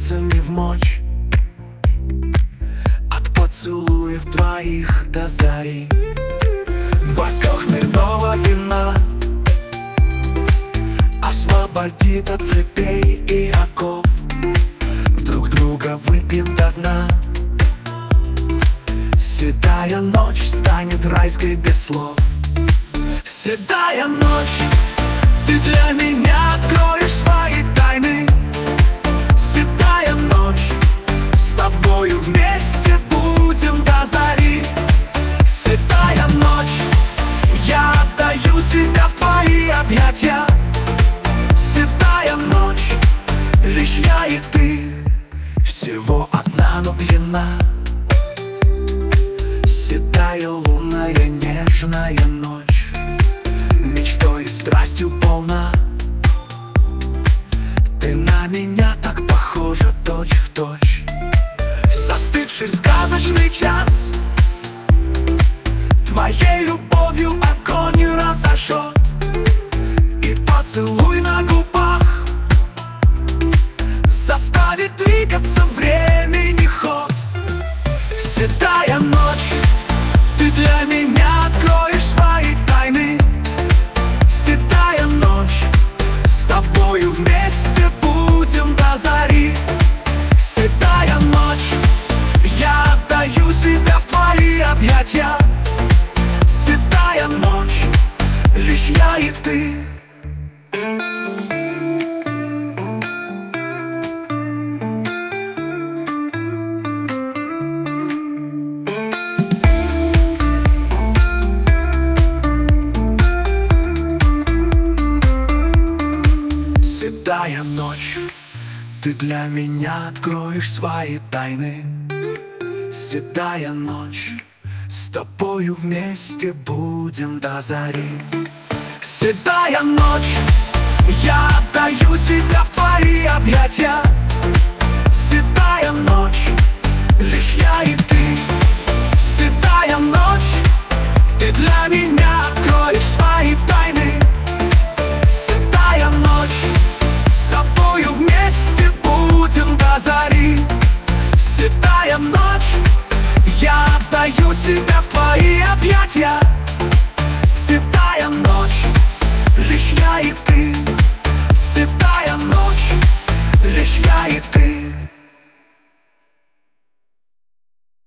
пальцами в мочь, от поцелуев твоих до зари. Бокал хмельного вина освободит от цепей и оков. Друг друга выпьем до дна. Седая ночь станет райской без слов. Седая ночь, ты для меня откроешь свои тайны. Седая ночь, с тобою вместе будем до зари. Седая ночь, я отдаю себя в твои объятия. Седая ночь, лишь я и ты, всего одна, но длина. Седая лунная нежная ночь, мечтой и страстью полна. Ты на меня так похожа точь в точь. Застывший сказочный час, твоей любовью огонь разожжет. И поцелуй на губах заставит двигаться времени ход. Седая ночь, ты для меня откроешь свои тайны. Седая ночь, с тобою вместе будем до зари. Седая ночь, я отдаю себя в твои объятия. Седая ночь, лишь я и ты. Седая ночь, ты для меня откроешь свои тайны. Седая ночь, с тобою вместе будем до зари. Седая ночь, я отдаю